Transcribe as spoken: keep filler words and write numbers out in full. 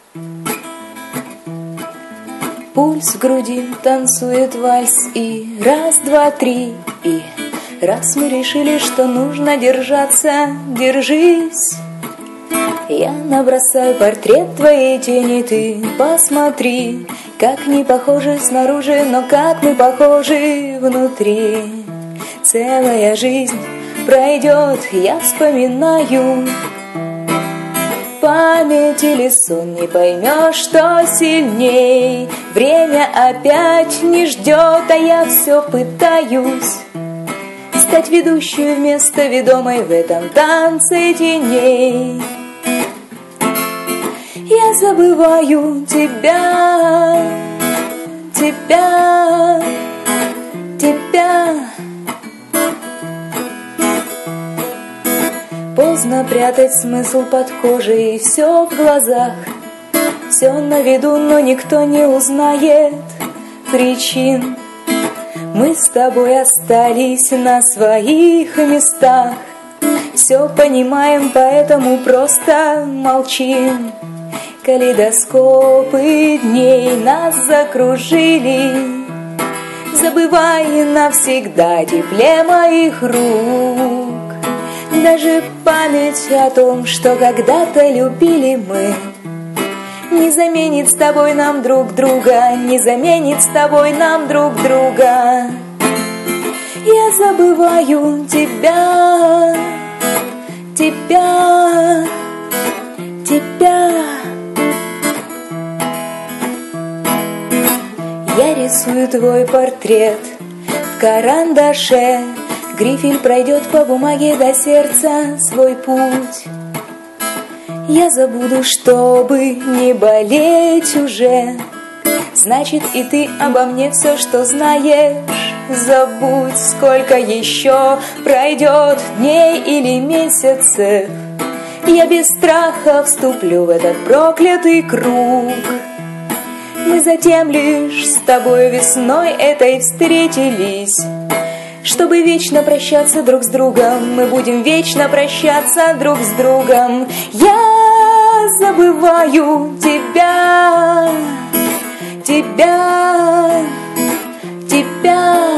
Пульс в груди танцует вальс, и раз, два, три, и раз мы решили, что нужно держаться, держись. Я набросаю портрет твоей тени, ты посмотри, как не похожи снаружи, но как мы похожи внутри. Целая жизнь пройдет, я вспоминаю. Память или сон, не поймешь, что сильней. Время опять не ждет, а я все пытаюсь стать ведущей вместо ведомой в этом танце теней. Я забываю тебя, тебя, тебя. Поздно прятать смысл под кожей, и все в глазах, все на виду, но никто не узнает причин. Мы с тобой остались на своих местах, все понимаем, поэтому просто молчим. Калейдоскопы дней нас закружили. Забывай навсегда тепле моих рук. Даже память о том, что когда-то любили мы, не заменит с тобой нам друг друга, не заменит с тобой нам друг друга. Я забываю тебя, тебя, тебя. Я рисую твой портрет в карандаше. Грифель пройдет по бумаге до сердца свой путь. Я забуду, чтобы не болеть уже. Значит, и ты обо мне все, что знаешь, забудь. Сколько еще пройдет дней или месяцев, я без страха вступлю в этот проклятый круг. Мы затем лишь с тобой весной этой встретились, чтобы вечно прощаться друг с другом. Мы будем вечно прощаться друг с другом. Я забываю тебя, тебя, тебя.